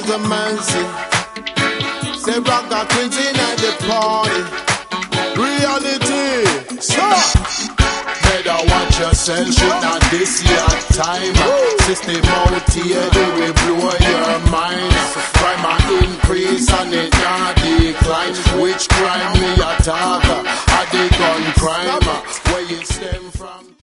Mancy. Say rock got twins in at the party. Reality, stop. Better watch yourself, shit not this your time. System out here, they will blow your mind. Crime increase and it